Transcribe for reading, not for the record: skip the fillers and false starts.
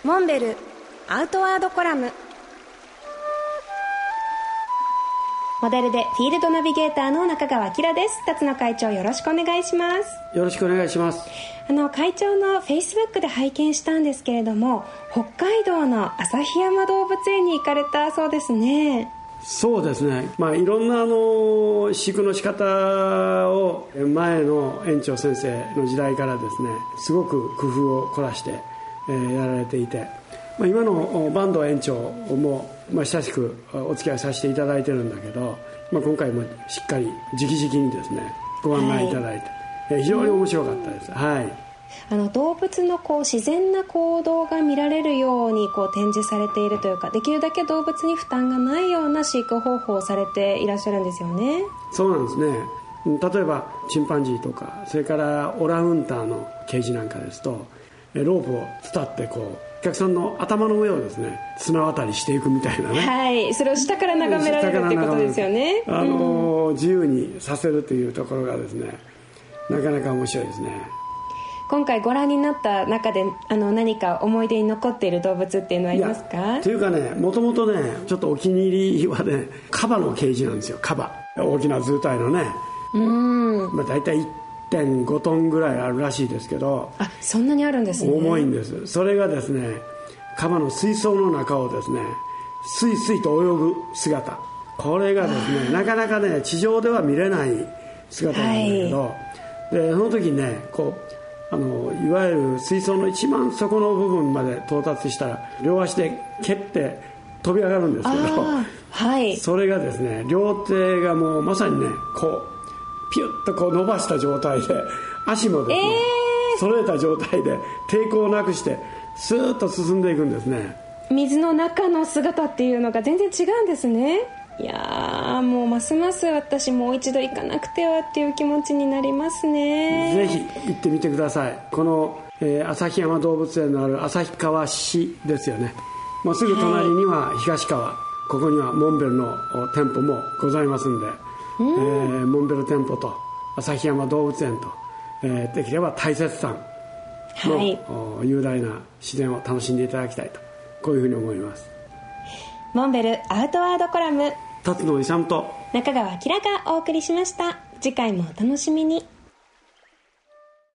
モンベルアウトワードコラム。モデルでフィールドナビゲーターの中川明です。辰野会長、よろしくお願いします。 よろしくお願いします。 会長のフェイスブックで拝見したんですけれども、北海道の旭山動物園に行かれたそうですね。 そうですね、いろんな飼育の仕方を前の園長先生の時代からですね、すごく工夫を凝らして、やられていて、今の坂東園長も、親しくお付き合いさせていただいてるんだけど、今回もしっかり直々にですねご案内いただいて、非常に面白かったです。 動物の自然な行動が見られるように展示されているというか、できるだけ動物に負担がないような飼育方法をされていらっしゃるんですよね。 そうなんですね。例えばチンパンジーとか、それからオランウータンのケージなんかですと、ロープを伝ってお客さんの頭の上をですね綱渡りしていくみたいなね、 はい、それを下から眺められるっていうことですよね。 自由にさせるというところがですね、なかなか面白いですね。 今回ご覧になった中で何か思い出に残っている動物っていうのはありますか？ というかね、もともとねちょっとお気に入りはね、カバのケージなんですよ。カバ、大きな図体のね、だいたい 1.5 トンぐらいあるらしいですけど。 そんなにあるんですね。 重いんです。それがですね、カバの水槽の中をですねスイスイと泳ぐ姿、これがですねなかなかね地上では見れない姿なんだけど、でその時にねいわゆる水槽の一番底の部分まで到達したら両足で蹴って飛び上がるんですけど、それがですね両手がもうまさにねピュッと伸ばした状態で、足もですね、揃えた状態で抵抗をなくしてスーッと進んでいくんですね。 水の中の姿っていうのが全然違うんですね。いやもうますます私もう一度行かなくてはっていう気持ちになりますね。 ぜひ行ってみてください。この、旭山動物園のある旭川市ですよね。すぐ隣には東川、ここにはモンベルの店舗もございますんで、モンベル店舗と旭山動物園と、できれば大雪山の、雄大な自然を楽しんでいただきたいと、こういうふうに思います。 モンベルアウトワードコラム、 辰野勇と中川明がお送りしました。次回もお楽しみに。